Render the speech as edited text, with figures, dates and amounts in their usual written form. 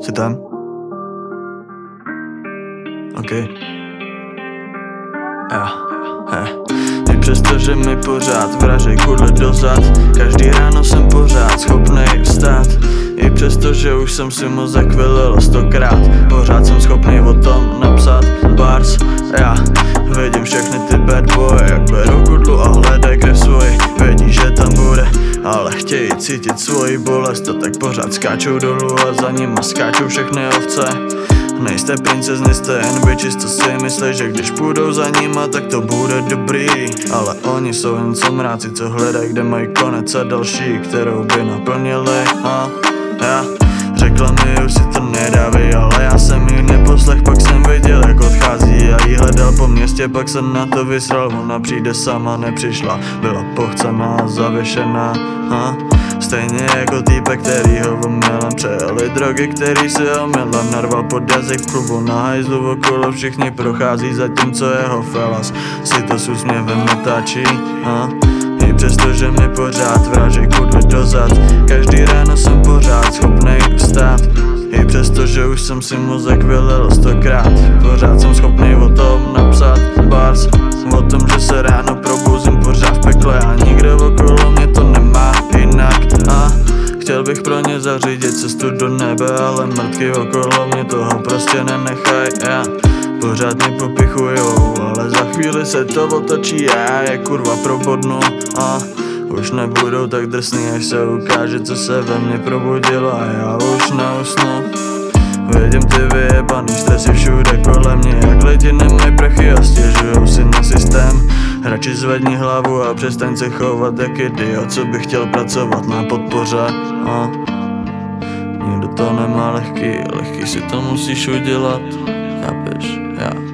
Jsi tam? OK. I přesto, že mi pořád vražej kudle dozad, každý ráno jsem pořád schopnej vstát. I přesto, že už jsem si mozek vylil 100krát, pořád jsem schopný o tom napsat bars. Já vidím všechny ty bad boy, jak berou kudlu a hledaj krev svoji. Vědí, že tam bude, ale chtějí cítit svoji bolest, a tak pořád skáčou dolů a za nima skáčou všechny ovce. Nejste princezny, jste jen bitches, co si myslí, že když půjdou za nima, tak to bude dobrý. Ale oni jsou jen somráci, co hledají, kde mají konec, a další, kterou by naplnili. A já řekla mi, už si to nedáví, ale já jsem jí neposlech, pak jsem viděl, jak odchází, a jí hledal po městě, pak jsem na to vysral, ona přijde sama, nepřišla, byla pochcená, zavěšená. Stejně jako týpek, který ho omylem přejeli drogy, který si omylem narval pod jazyk v klubu na hajzlu, okolo všichni prochází, zatímco jeho felas si to s úsměvem natáčí. I přesto, že mi pořád vražej kudly dozad, každý ráno jsem pořád schopnej vstát. I přesto, že už jsem si mozek vylil 100krát, pořád jsem schopnej o tom napsat bars. O tom, že se ráno probouzím pořád v pekle a nikdo okolo mě to nemá jinak. Chtěl bych pro ně zařídit cestu do nebe, ale mrtky okolo mě toho prostě nenechaj. Pořád mě popichujou, ale za chvíli se to otočí a já je kurva probodnu. Už nebudou tak drsný, až se ukáže, co se ve mně probudilo, a já už neusnu. Vidím ty vyjebaný stresy všude kolem mě, jak lidi nemají prachy a stěžujou si na systém. Radši zvedni hlavu a přestaň se chovat jak idiot, co by chtěl pracovat na podpoře. Nikdo to nemá lehký si to musíš udělat, chápeš? Já